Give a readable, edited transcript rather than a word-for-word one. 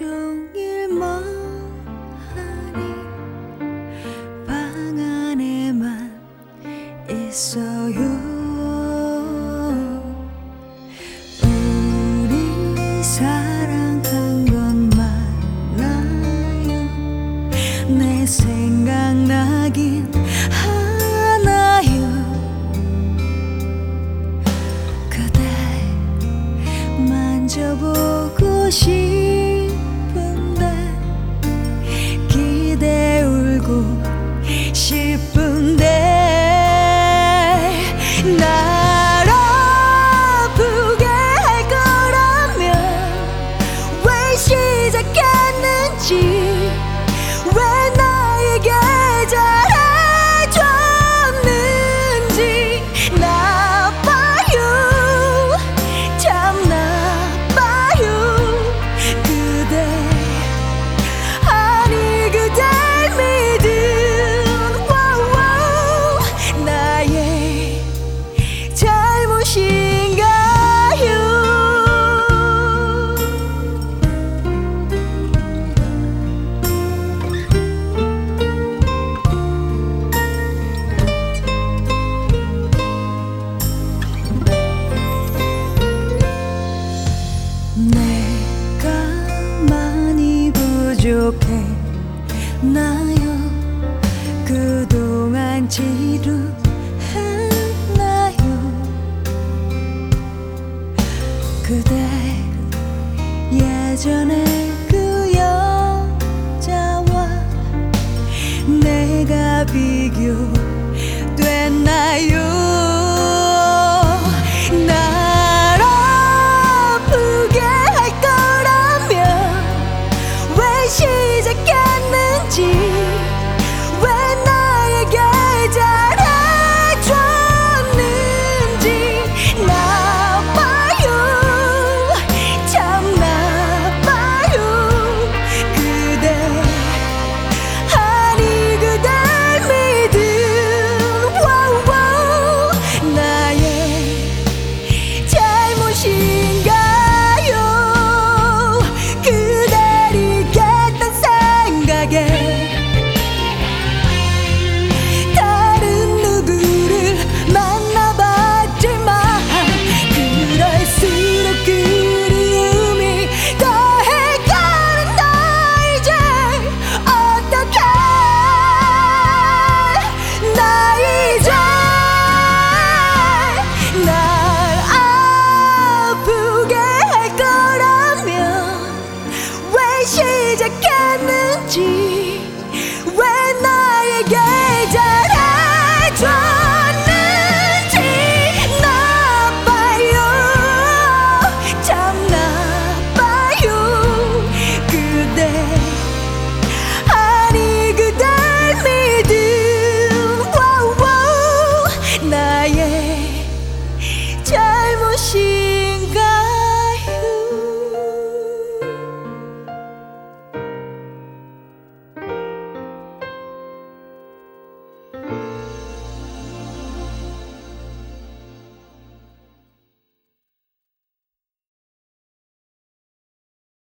종일 멍하니 방 안에만 있어요. 우리 사랑한 건 맞나요? 내 생각나긴 하나요? 그대 만져보고 싶은데 기대 울고 싶은데 날 아프게 할 거라면 왜 시작했는지 왜 나에게 잘해줬는지 나빠요 참 나빠요 그대 아니 그댈 믿은 나의 잘못인가요? 내가 많이 부족했나요? 그동안 지루했나요? 그대 예전에 그 여자와 내가 비교됐나요?